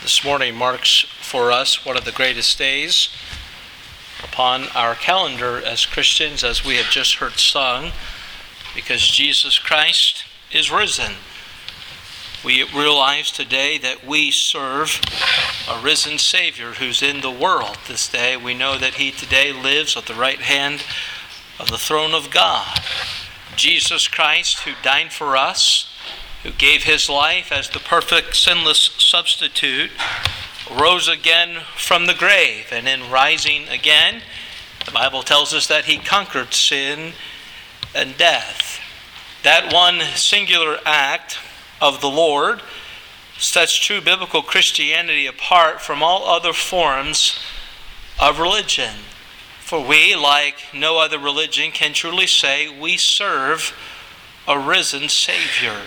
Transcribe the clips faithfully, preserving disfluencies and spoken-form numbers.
This morning marks for us one of the greatest days upon our calendar as Christians, as we have just heard sung, because Jesus Christ is risen. We realize today that we serve a risen Savior who's in the world this day. We know that He today lives at the right hand of the throne of God. Jesus Christ, who died for us, who gave His life as the perfect sinless substitute, rose again from the grave. And in rising again, the Bible tells us that He conquered sin and death. That one singular act of the Lord sets true biblical Christianity apart from all other forms of religion. For we, like no other religion, can truly say we serve a risen Savior.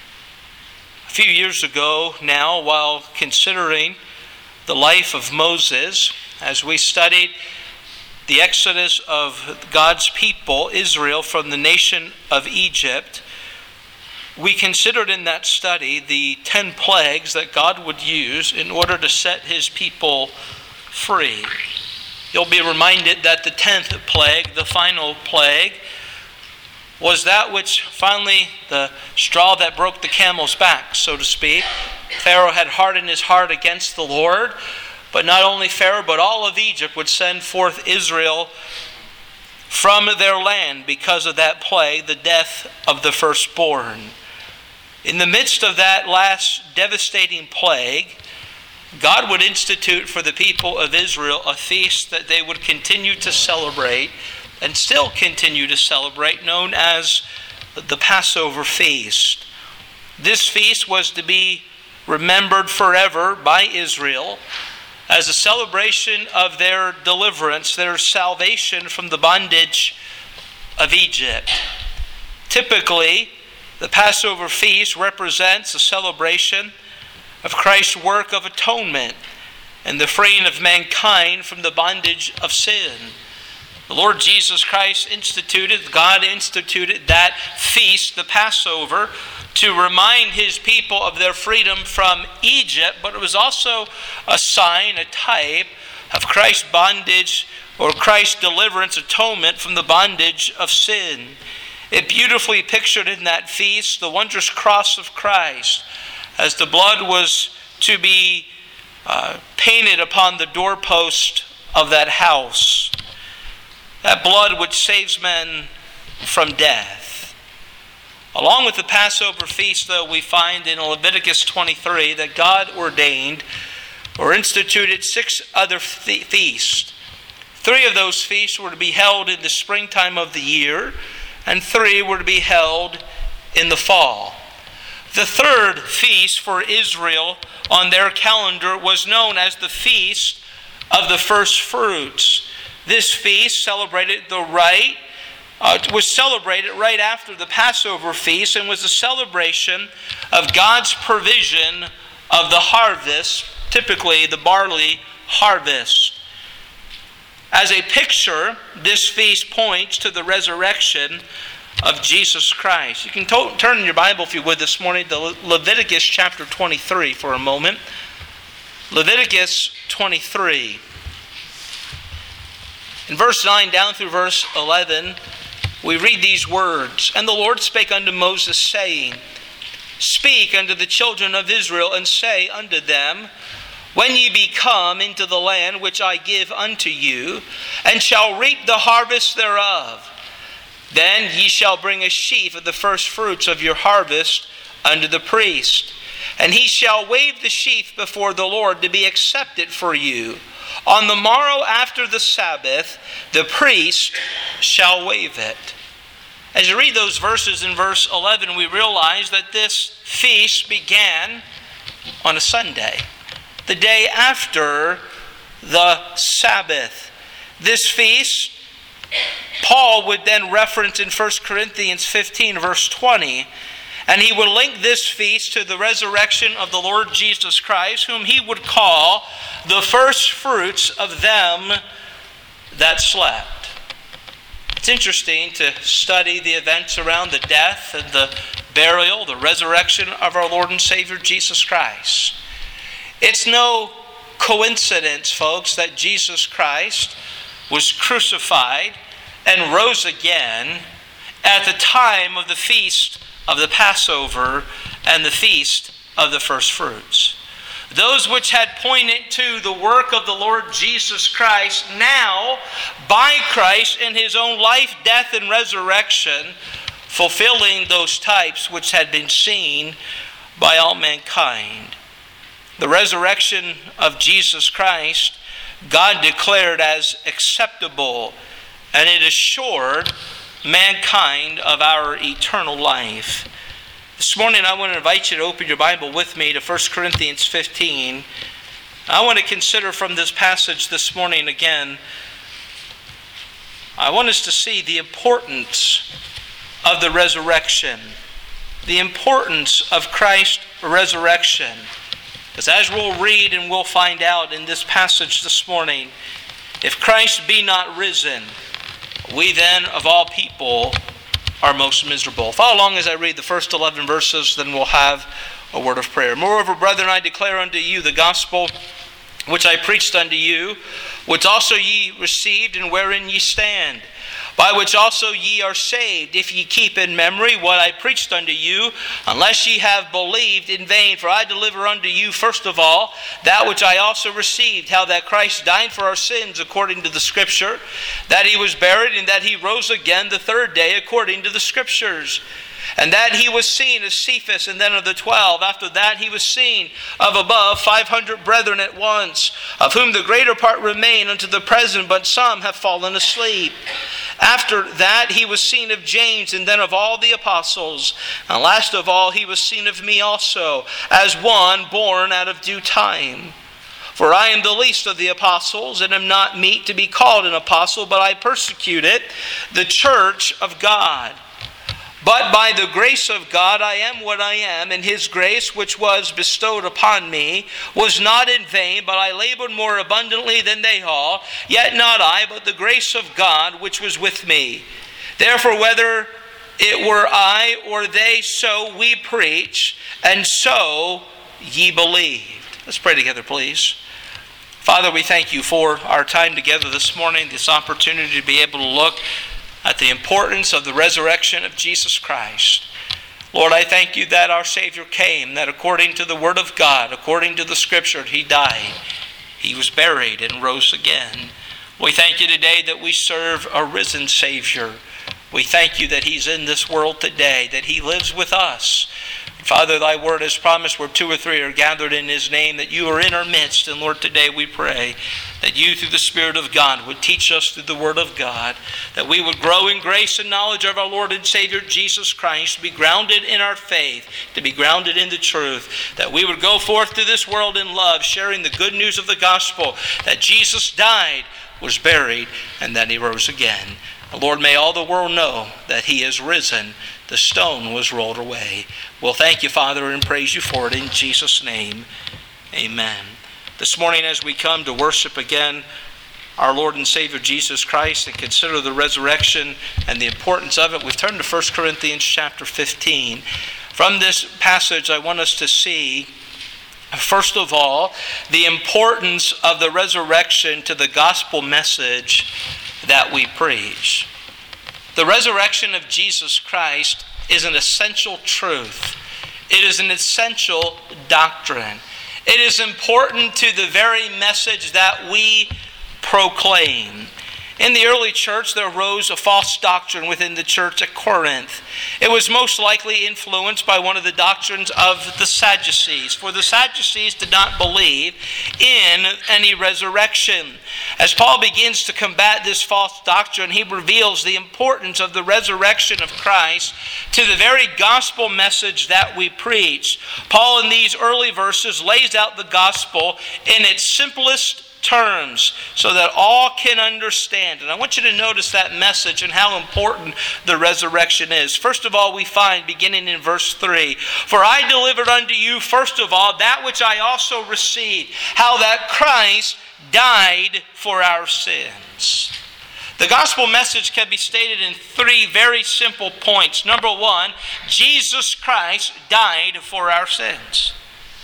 A few years ago now, while considering the life of Moses, as we studied the exodus of God's people, Israel, from the nation of Egypt, we considered in that study the ten plagues that God would use in order to set His people free. You'll be reminded that the tenth plague, the final plague, was that which finally, the straw that broke the camel's back, so to speak. Pharaoh had hardened his heart against the Lord, but not only Pharaoh, but all of Egypt would send forth Israel from their land because of that plague, the death of the firstborn. In the midst of that last devastating plague, God would institute for the people of Israel a feast that they would continue to celebrate and still continue to celebrate, known as the Passover feast. This feast was to be remembered forever by Israel as a celebration of their deliverance, their salvation from the bondage of Egypt. Typically, the Passover feast represents a celebration of Christ's work of atonement and the freeing of mankind from the bondage of sin. The Lord Jesus Christ instituted, God instituted that feast, the Passover, to remind His people of their freedom from Egypt, but it was also a sign, a type of Christ's bondage or Christ's deliverance, atonement from the bondage of sin. It beautifully pictured in that feast the wondrous cross of Christ as the blood was to be uh, painted upon the doorpost of that house. That blood which saves men from death. Along with the Passover feast, though, we find in Leviticus twenty-three that God ordained or instituted six other fe- feasts. Three of those feasts were to be held in the springtime of the year, and three were to be held in the fall. The third feast for Israel on their calendar was known as the Feast of the First Fruits. This feast celebrated the rite, uh, was celebrated right after the Passover feast and was a celebration of God's provision of the harvest, typically the barley harvest. As a picture, this feast points to the resurrection of Jesus Christ. You can to- turn in your Bible, if you would, this morning to Le- Leviticus chapter twenty-three for a moment. Leviticus twenty-three. In verse nine down through verse eleven, we read these words. And the Lord spake unto Moses, saying, Speak unto the children of Israel, and say unto them, When ye be come into the land which I give unto you, and shall reap the harvest thereof, then ye shall bring a sheaf of the first fruits of your harvest unto the priest. And he shall wave the sheaf before the Lord to be accepted for you. On the morrow after the Sabbath, the priest shall wave it. As you read those verses in verse eleven, we realize that this feast began on a Sunday, the day after the Sabbath. This feast, Paul would then reference in First Corinthians fifteen, verse twenty, and he would link this feast to the resurrection of the Lord Jesus Christ, whom he would call the first fruits of them that slept. It's interesting to study the events around the death and the burial, the resurrection of our Lord and Savior Jesus Christ. It's no coincidence, folks, that Jesus Christ was crucified and rose again at the time of the feast of the Passover and the feast of the first fruits. Those which had pointed to the work of the Lord Jesus Christ, now, by Christ in his own life, death, and resurrection, fulfilling those types which had been seen by all mankind. The resurrection of Jesus Christ, God declared as acceptable, and it assured mankind of our eternal life. This morning I want to invite you to open your Bible with me to First Corinthians fifteen. I want to consider from this passage this morning again, I want us to see the importance of the resurrection. The importance of Christ's resurrection. Because as we'll read and we'll find out in this passage this morning, if Christ be not risen, we then of all people are most miserable. Follow along as I read the first eleven verses, then we'll have a word of prayer. Moreover, brethren, I declare unto you the gospel which I preached unto you, which also ye received, and wherein ye stand, by which also ye are saved, if ye keep in memory what I preached unto you, unless ye have believed in vain. For I deliver unto you first of all that which I also received, how that Christ died for our sins according to the Scripture, that he was buried, and that he rose again the third day according to the Scriptures, and that he was seen of Cephas, and then of the twelve. After that he was seen of above five hundred brethren at once, of whom the greater part remain unto the present, but some have fallen asleep. After that he was seen of James, and then of all the apostles. And last of all he was seen of me also, as one born out of due time. For I am the least of the apostles, and am not meet to be called an apostle, but I persecuted the church of God. But by the grace of God I am what I am, and his grace which was bestowed upon me was not in vain, but I labored more abundantly than they all. Yet not I, but the grace of God which was with me. Therefore, whether it were I or they, so we preach, and so ye believed. Let's pray together, please. Father, we thank you for our time together this morning, this opportunity to be able to look at the importance of the resurrection of Jesus Christ. Lord, I thank you that our Savior came, that according to the Word of God, according to the Scripture, he died, he was buried, and rose again. We thank you today that we serve a risen Savior. We thank you that he's in this world today, that he lives with us. Father, thy word has promised where two or three are gathered in his name, that you are in our midst. And Lord, today we pray that you through the Spirit of God would teach us through the word of God, that we would grow in grace and knowledge of our Lord and Savior Jesus Christ, to be grounded in our faith, to be grounded in the truth, that we would go forth to this world in love, sharing the good news of the gospel, that Jesus died, was buried, and that he rose again. Lord, may all the world know that he is risen. The stone was rolled away. Well, thank you, Father, and praise you for it in Jesus' name. Amen. This morning as we come to worship again our Lord and Savior Jesus Christ and consider the resurrection and the importance of it, we've turned to First Corinthians chapter fifteen. From this passage, I want us to see, first of all, the importance of the resurrection to the gospel message that we preach. The resurrection of Jesus Christ is an essential truth. It is an essential doctrine. It is important to the very message that we proclaim. In the early church, there arose a false doctrine within the church at Corinth. It was most likely influenced by one of the doctrines of the Sadducees, for the Sadducees did not believe in any resurrection. As Paul begins to combat this false doctrine, he reveals the importance of the resurrection of Christ to the very gospel message that we preach. Paul, in these early verses, lays out the gospel in its simplest terms so that all can understand. And I want you to notice that message and how important the resurrection is. First of all, we find, beginning in verse three, for I delivered unto you first of all that which I also received, how that Christ died for our sins. The gospel message can be stated in three very simple points. Number one, Jesus Christ died for our sins.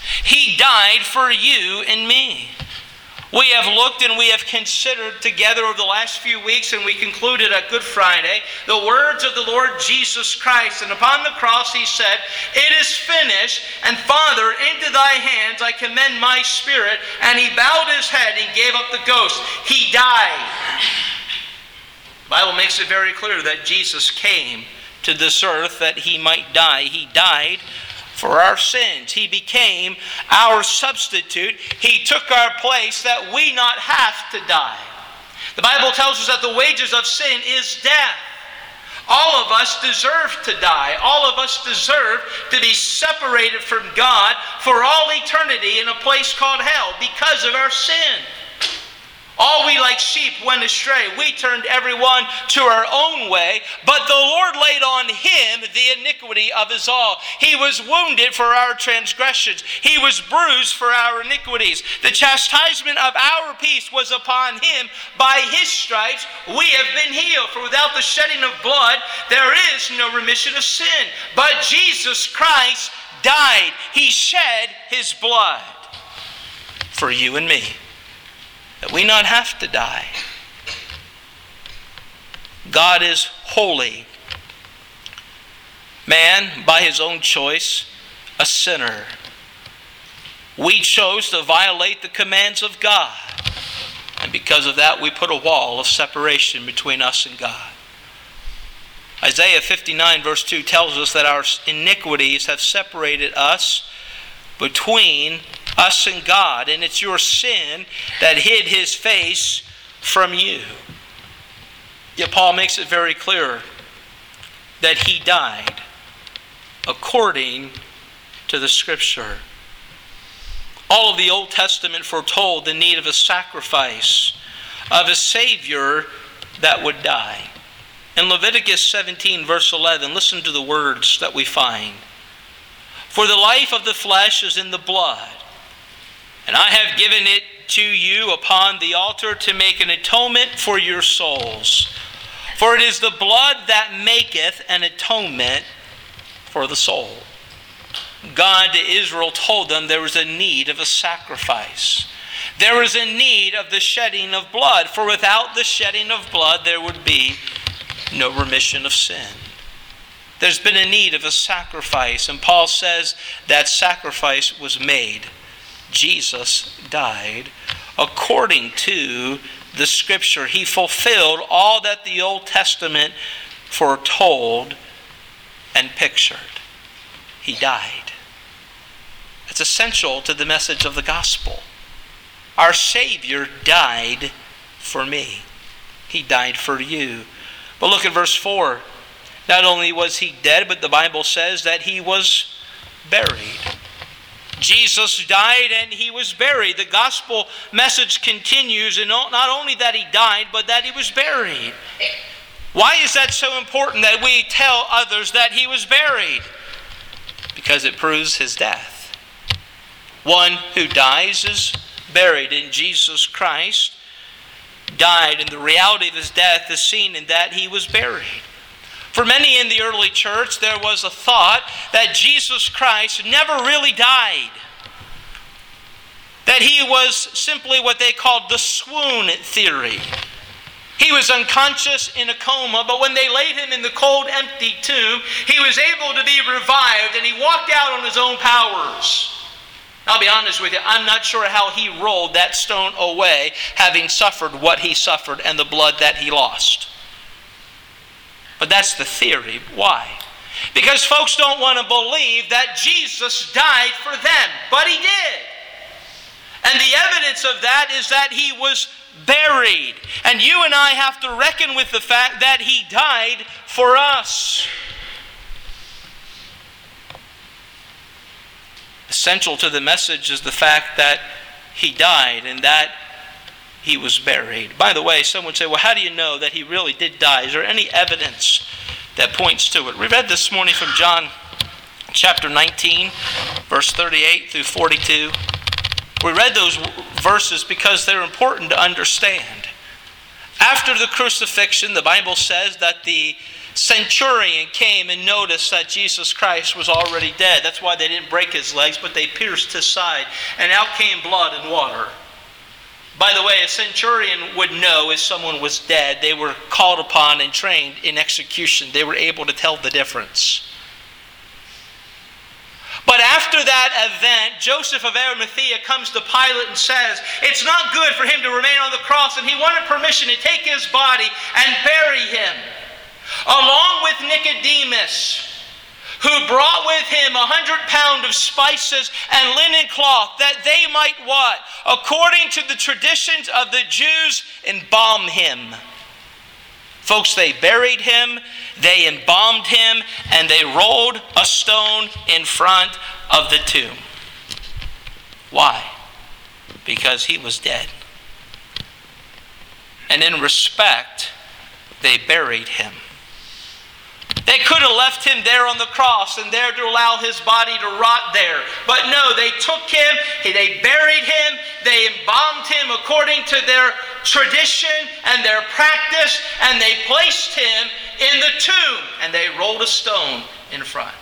He died for you and me. We have looked and we have considered together over the last few weeks, and we concluded at Good Friday, the words of the Lord Jesus Christ. And upon the cross he said, "It is finished, and Father, into thy hands I commend my spirit." And he bowed his head and gave up the ghost. He died. The Bible makes it very clear that Jesus came to this earth that he might die. He died for our sins. He became our substitute. He took our place that we not have to die. The Bible tells us that the wages of sin is death. All of us deserve to die. All of us deserve to be separated from God for all eternity in a place called hell because of our sin. All we like sheep went astray. We turned everyone to our own way, but the Lord laid on him the iniquity of us all. He was wounded for our transgressions. He was bruised for our iniquities. The chastisement of our peace was upon him. By his stripes we have been healed. For without the shedding of blood, there is no remission of sin. But Jesus Christ died. He shed his blood for you and me, that we not have to die. God is holy. Man, by his own choice, a sinner. We chose to violate the commands of God. And because of that, we put a wall of separation between us and God. Isaiah fifty-nine verse two tells us that our iniquities have separated us between us and God, and it's your sin that hid his face from you. Yet Paul makes it very clear that he died according to the Scripture. All of the Old Testament foretold the need of a sacrifice, of a Savior that would die. In Leviticus seventeen verse eleven, listen to the words that we find. "For the life of the flesh is in the blood, and I have given it to you upon the altar to make an atonement for your souls. For it is the blood that maketh an atonement for the soul." God to Israel told them there was a need of a sacrifice. There was a need of the shedding of blood. For without the shedding of blood, there would be no remission of sin. There's been a need of a sacrifice, and Paul says that sacrifice was made. Jesus died according to the Scripture. He fulfilled all that the Old Testament foretold and pictured. He died. It's essential to the message of the gospel. Our Savior died for me. He died for you. But look at verse four. Not only was he dead, but the Bible says that he was buried. Jesus died and he was buried. The gospel message continues, and not only that he died, but that he was buried. Why is that so important that we tell others that he was buried? Because it proves his death. One who dies is buried, and Jesus Christ died, and the reality of his death is seen in that he was buried. For many in the early church, there was a thought that Jesus Christ never really died. That he was simply what they called the swoon theory. He was unconscious in a coma, but when they laid him in the cold, empty tomb, he was able to be revived, and he walked out on his own powers. I'll be honest with you, I'm not sure how he rolled that stone away, having suffered what he suffered and the blood that he lost. But that's the theory. Why? Because folks don't want to believe that Jesus died for them, but he did. And the evidence of that is that he was buried. And you and I have to reckon with the fact that he died for us. Essential to the message is the fact that he died and that he was buried. By the way, some would say, well, how do you know that he really did die? Is there any evidence that points to it? We read this morning from John chapter nineteen, verse thirty-eight through forty-two. We read those verses because they're important to understand. After the crucifixion, the Bible says that the centurion came and noticed that Jesus Christ was already dead. That's why they didn't break his legs, but they pierced his side. And out came blood and water. By the way, a centurion would know if someone was dead. They were called upon and trained in execution. They were able to tell the difference. But after that event, Joseph of Arimathea comes to Pilate and says, it's not good for him to remain on the cross, and he wanted permission to take his body and bury him, along with Nicodemus, who brought with him a hundred pound of spices and linen cloth, that they might what? According to the traditions of the Jews, embalm him. Folks, they buried him, they embalmed him, and they rolled a stone in front of the tomb. Why? Because he was dead. And in respect, they buried him. They could have left him there on the cross and there to allow his body to rot there. But no, they took him, they buried him, they embalmed him according to their tradition and their practice, and they placed him in the tomb, and they rolled a stone in front.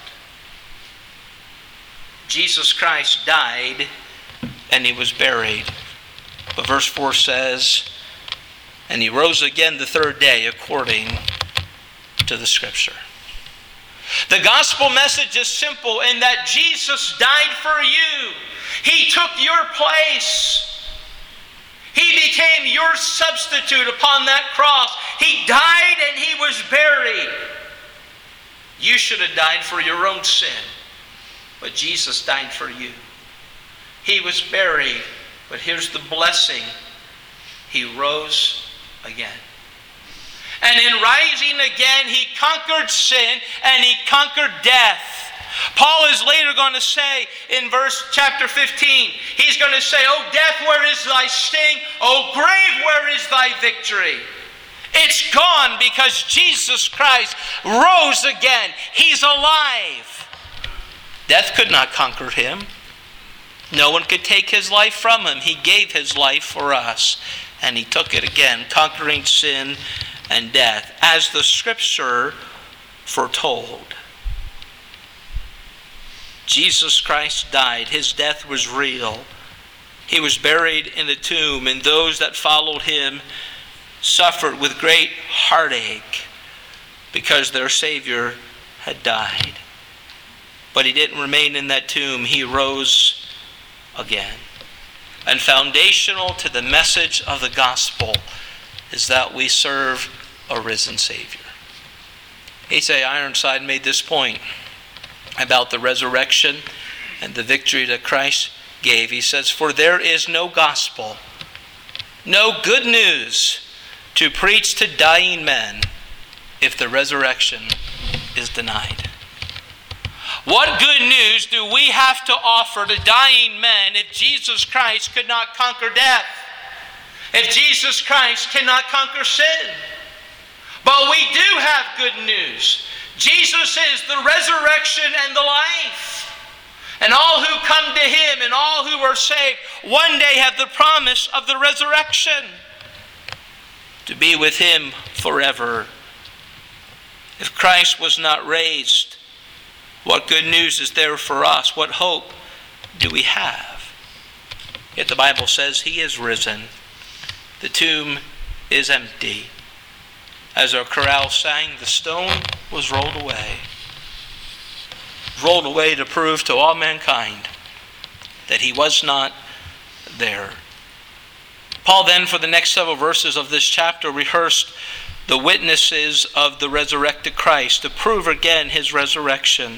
Jesus Christ died and he was buried. But verse four says, and he rose again the third day according to the Scripture. The gospel message is simple in that Jesus died for you. He took your place. He became your substitute upon that cross. He died and he was buried. You should have died for your own sin, but Jesus died for you. He was buried, but here's the blessing. He rose again. And in rising again, he conquered sin and he conquered death. Paul is later going to say in verse chapter fifteen, he's going to say, "O death, where is thy sting? O grave, where is thy victory?" It's gone because Jesus Christ rose again. He's alive. Death could not conquer him. No one could take his life from him. He gave his life for us, and he took it again, conquering sin and death, as the Scripture foretold. Jesus Christ died. His death was real. He was buried in the tomb, and those that followed him suffered with great heartache because their Savior had died. But he didn't remain in that tomb. He rose again. And foundational to the message of the gospel is that we serve a risen Savior. H A Ironside made this point about the resurrection and the victory that Christ gave. He says, "For there is no gospel, no good news to preach to dying men if the resurrection is denied." What good news do we have to offer to dying men if Jesus Christ could not conquer death? If Jesus Christ cannot conquer sin? But we do have good news. Jesus is the resurrection and the life. And all who come to him and all who are saved one day have the promise of the resurrection, to be with him forever. If Christ was not raised, what good news is there for us? What hope do we have? Yet the Bible says he is risen. The tomb is empty. As our chorale sang, the stone was rolled away. Rolled away to prove to all mankind that he was not there. Paul then, for the next several verses of this chapter, rehearsed the witnesses of the resurrected Christ to prove again his resurrection.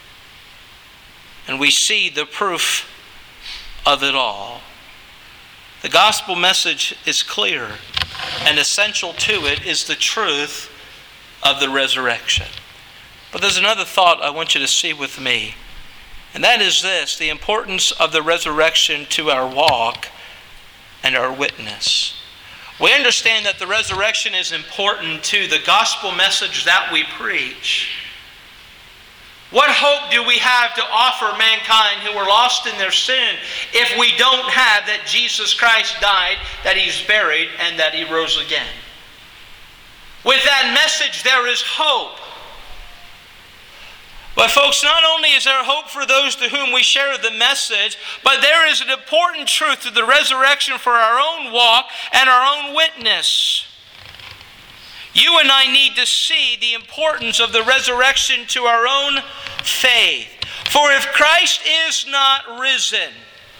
And we see the proof of it all. The gospel message is clear, and essential to it is the truth of the resurrection. But there's another thought I want you to see with me, and that is this: the importance of the resurrection to our walk and our witness. We understand that the resurrection is important to the gospel message that we preach. What hope do we have to offer mankind who are lost in their sin if we don't have that Jesus Christ died, that he's buried, and that he rose again? With that message, there is hope. But folks, not only is there hope for those to whom we share the message, but there is an important truth to the resurrection for our own walk and our own witness. You and I need to see the importance of the resurrection to our own faith. For if Christ is not risen,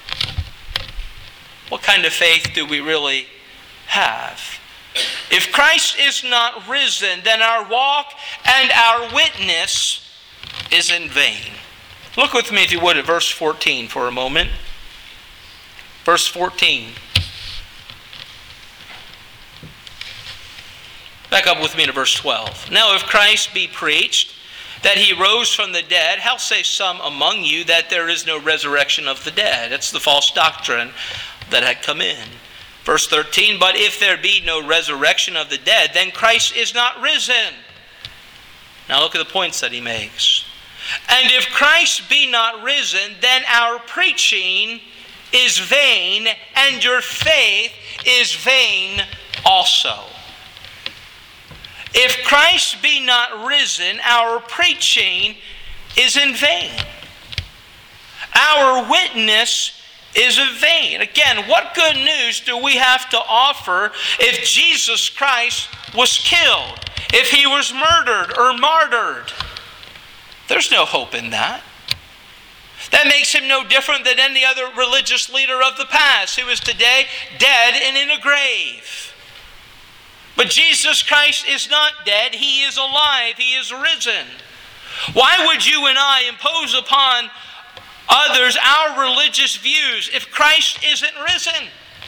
what kind of faith do we really have? If Christ is not risen, then our walk and our witness is in vain. Look with me, if you would, at verse fourteen for a moment. Verse fourteen. Back up with me to verse twelve. Now if Christ be preached that he rose from the dead, how say some among you that there is no resurrection of the dead? That's the false doctrine that had come in. Verse thirteen, but if there be no resurrection of the dead, then Christ is not risen. Now look at the points that he makes. And if Christ be not risen, then our preaching is vain, and your faith is vain also. If Christ be not risen, our preaching is in vain. Our witness is in vain. Again, what good news do we have to offer if Jesus Christ was killed, if he was murdered or martyred? There's no hope in that. That makes him no different than any other religious leader of the past who is today dead and in a grave. But Jesus Christ is not dead. He is alive. He is risen. Why would you and I impose upon others our religious views if Christ isn't risen?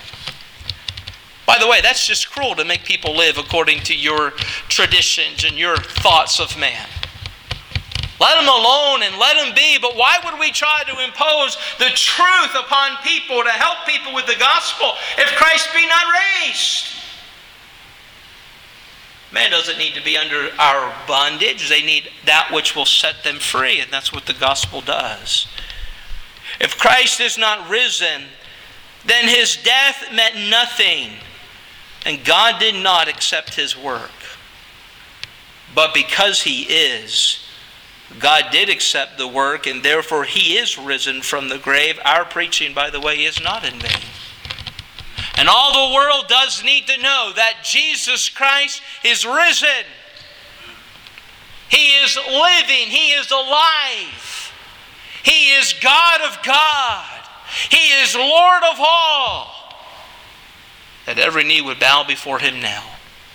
By the way, that's just cruel to make people live according to your traditions and your thoughts of man. Let them alone and let them be. But why would we try to impose the truth upon people to help people with the gospel if Christ be not raised? Man doesn't need to be under our bondage. They need that which will set them free, and that's what the gospel does. If Christ is not risen, then his death meant nothing, and God did not accept his work. But because he is, God did accept the work, and therefore he is risen from the grave. Our preaching, by the way, is not in vain. And all the world does need to know that Jesus Christ is risen. He is living. He is alive. He is God of God. He is Lord of all. That every knee would bow before him now.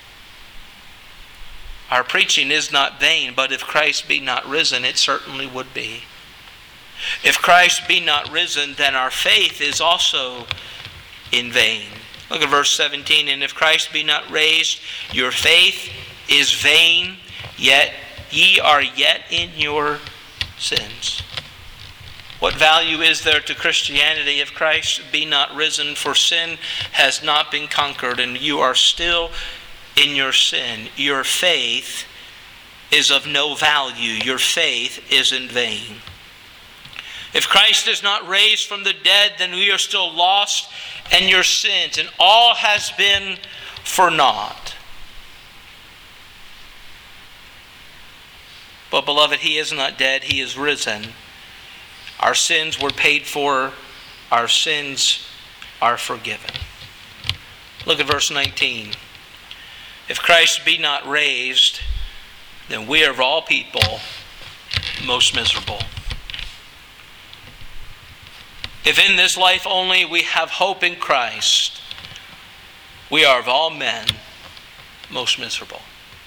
Our preaching is not vain, but if Christ be not risen, it certainly would be. If Christ be not risen, then our faith is also in vain. Look at verse seventeen. And if Christ be not raised, your faith is vain, yet ye are yet in your sins. What value is there to Christianity if Christ be not risen? For sin has not been conquered, and you are still in your sin. Your faith is of no value. Your faith is in vain. If Christ is not raised from the dead, then we are still lost in your sins, and all has been for naught. But beloved, he is not dead, he is risen. Our sins were paid for, our sins are forgiven. Look at verse nineteen. If Christ be not raised, then we are of all people most miserable. If in this life only we have hope in Christ, we are of all men most miserable.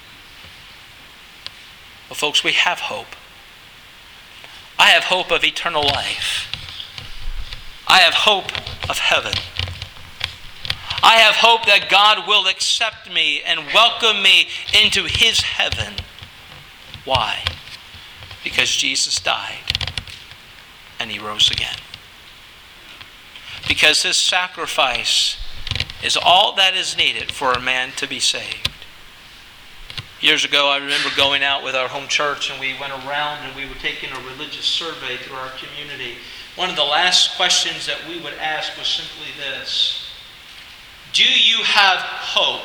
But folks, we have hope. I have hope of eternal life. I have hope of heaven. I have hope that God will accept me and welcome me into his heaven. Why? Because Jesus died and he rose again. Because his sacrifice is all that is needed for a man to be saved. Years ago, I remember going out with our home church, and we went around and we were taking a religious survey through our community. One of the last questions that we would ask was simply this: do you have hope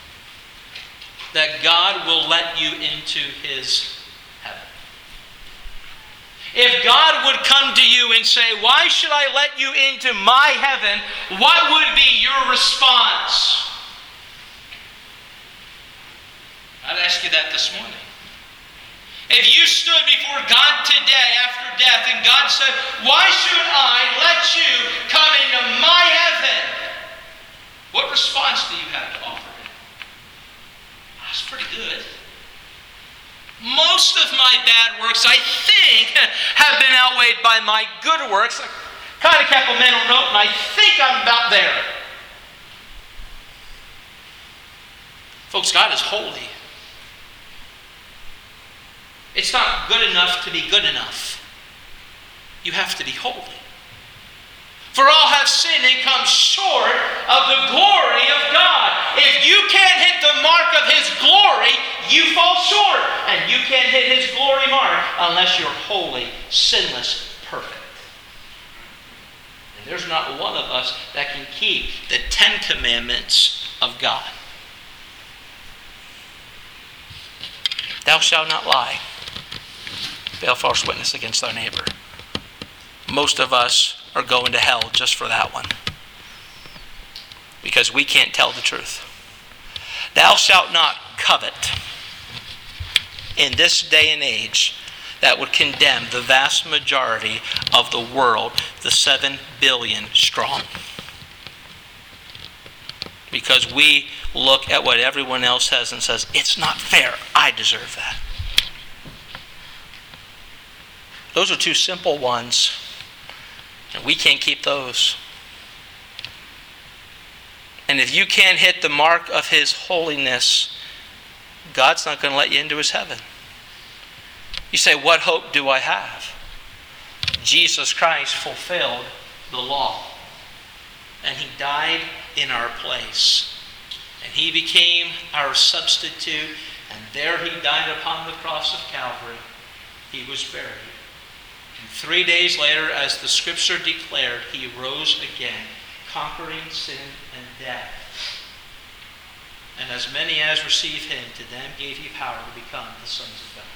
that God will let you into his heaven? If God would come to you and say, "Why should I let you into my heaven?" what would be your response? I'd ask you that this morning. If you stood before God today after death and God said, "Why should I let you come into my heaven?" what response do you have to offer him? That's pretty good. Most of my bad works, I think, have been outweighed by my good works. I kind of kept a mental note, and I think I'm about there. Folks, God is holy. It's not good enough to be good enough. You have to be holy. For all have sinned and come short of the glory of God. If you can't hit the mark of His glory, you fall short. And you can't hit His glory mark unless you're holy, sinless, perfect. And there's not one of us that can keep the Ten Commandments of God. Thou shalt not lie. Bear false witness against thy neighbor. Most of us are going to hell just for that one, because we can't tell the truth. Thou shalt not covet. In this day and age, that would condemn the vast majority of the world, the seven billion strong. Because we look at what everyone else has and says, "It's not fair, I deserve that." Those are two simple ones, and we can't keep those. And if you can't hit the mark of His holiness, God's not going to let you into His heaven. You say, "What hope do I have?" Jesus Christ fulfilled the law, and He died in our place. And He became our substitute, and there He died upon the cross of Calvary. He was buried. And three days later, as the Scripture declared, He rose again, conquering sin and death. And as many as receive Him, to them gave He power to become the sons of God.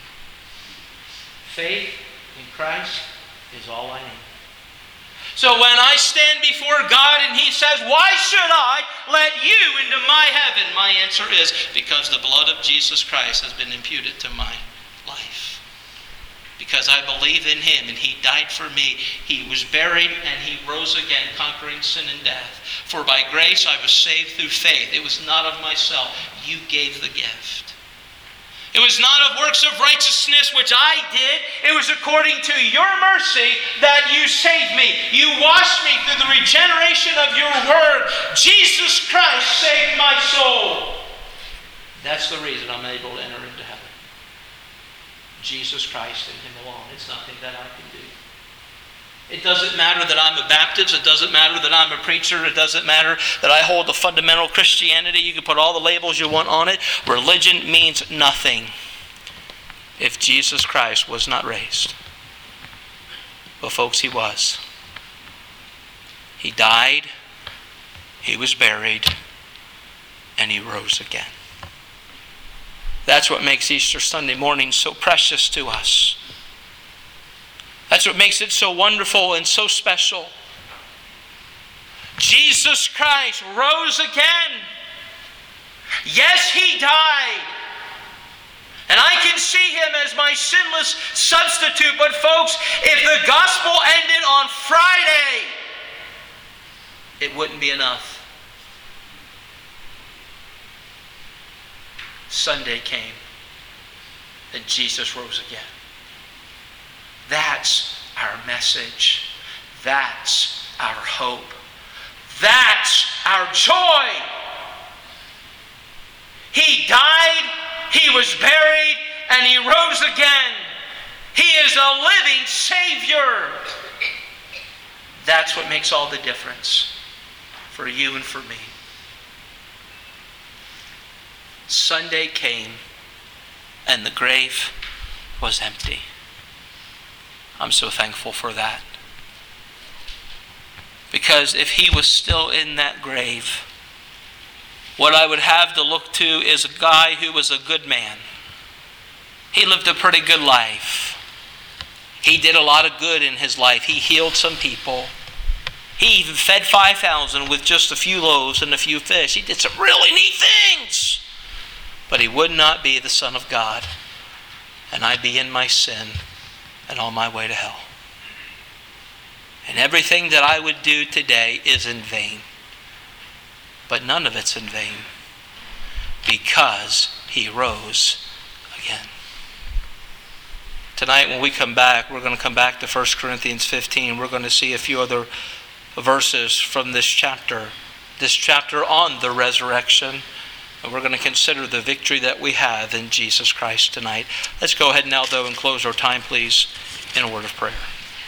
Faith in Christ is all I need. So when I stand before God and He says, "Why should I let you into my heaven?" my answer is, because the blood of Jesus Christ has been imputed to my life. Because I believe in Him and He died for me. He was buried and He rose again, conquering sin and death. For by grace I was saved through faith. It was not of myself. You gave the gift. It was not of works of righteousness which I did. It was according to your mercy that you saved me. You washed me through the regeneration of your word. Jesus Christ saved my soul. That's the reason I'm able to enter into heaven. Jesus Christ and Him alone. It's nothing that I can do. It doesn't matter that I'm a Baptist. It doesn't matter that I'm a preacher. It doesn't matter that I hold the fundamental Christianity. You can put all the labels you want on it. Religion means nothing if Jesus Christ was not raised. But folks, He was. He died, He was buried, and He rose again. That's what makes Easter Sunday morning so precious to us. That's what makes it so wonderful and so special. Jesus Christ rose again. Yes, He died. And I can see Him as my sinless substitute. But folks, if the gospel ended on Friday, it wouldn't be enough. Sunday came, and Jesus rose again. That's our message. That's our hope. That's our joy. He died, He was buried, and He rose again. He is a living Savior. That's what makes all the difference for you and for me. Sunday came, and the grave was empty. I'm so thankful for that. Because if He was still in that grave, what I would have to look to is a guy who was a good man. He lived a pretty good life. He did a lot of good in his life. He healed some people. He even fed five thousand with just a few loaves and a few fish. He did some really neat things. But he would not be the Son of God. And I'd be in my sin and on my way to hell. And everything that I would do today is in vain. But none of it's in vain. Because he rose again. Tonight when we come back, we're going to come back to First Corinthians fifteen. We're going to see a few other verses from this chapter. This chapter on the resurrection. And we're going to consider the victory that we have in Jesus Christ tonight. Let's go ahead now, though, and close our time, please, in a word of prayer.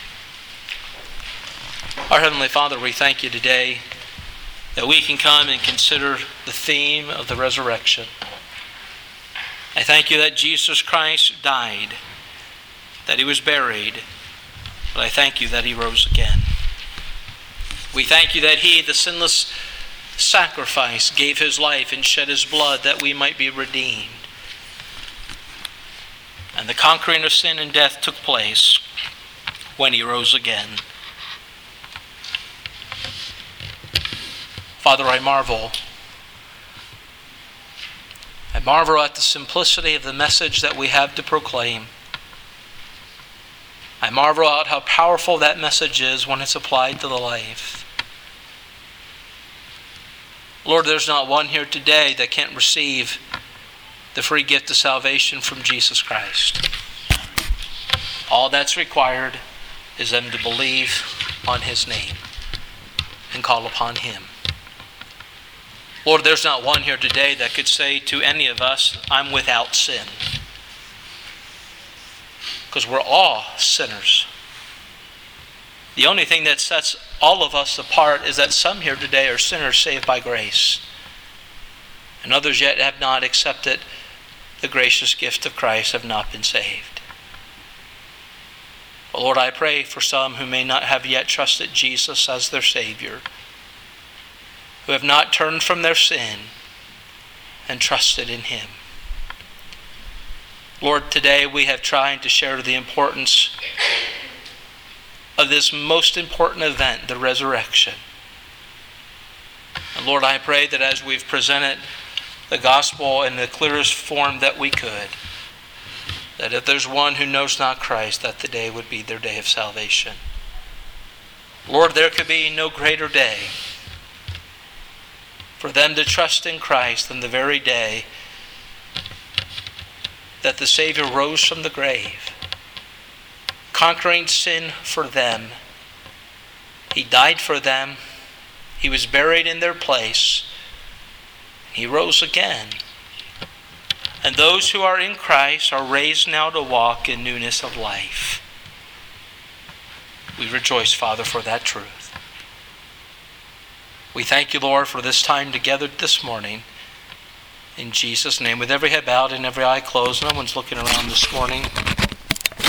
Our Heavenly Father, we thank you today that we can come and consider the theme of the resurrection. I thank you that Jesus Christ died, that he was buried, but I thank you that he rose again. We thank you that he, the sinless sacrifice, gave his life and shed his blood that we might be redeemed. And the conquering of sin and death took place when he rose again. Father, I marvel. I marvel at the simplicity of the message that we have to proclaim. I marvel at how powerful that message is when it's applied to the life. Lord, there's not one here today that can't receive the free gift of salvation from Jesus Christ. All that's required is them to believe on his name and call upon him. Lord, there's not one here today that could say to any of us, I'm without sin. Because we're all sinners. The only thing that sets all of us apart is that some here today are sinners saved by grace. And others yet have not accepted the gracious gift of Christ, have not been saved. But Lord, I pray for some who may not have yet trusted Jesus as their Savior, who have not turned from their sin and trusted in him. Lord, today we have tried to share the importance of this most important event, the resurrection. And Lord, I pray that as we've presented the gospel in the clearest form that we could, that if there's one who knows not Christ, that today would be their day of salvation. Lord, there could be no greater day for them to trust in Christ than the very day that the Savior rose from the grave, conquering sin for them. He died for them. He was buried in their place. He rose again. And those who are in Christ are raised now to walk in newness of life. We rejoice, Father, for that truth. We thank you, Lord, for this time together this morning. In Jesus' name, with every head bowed and every eye closed, no one's looking around this morning.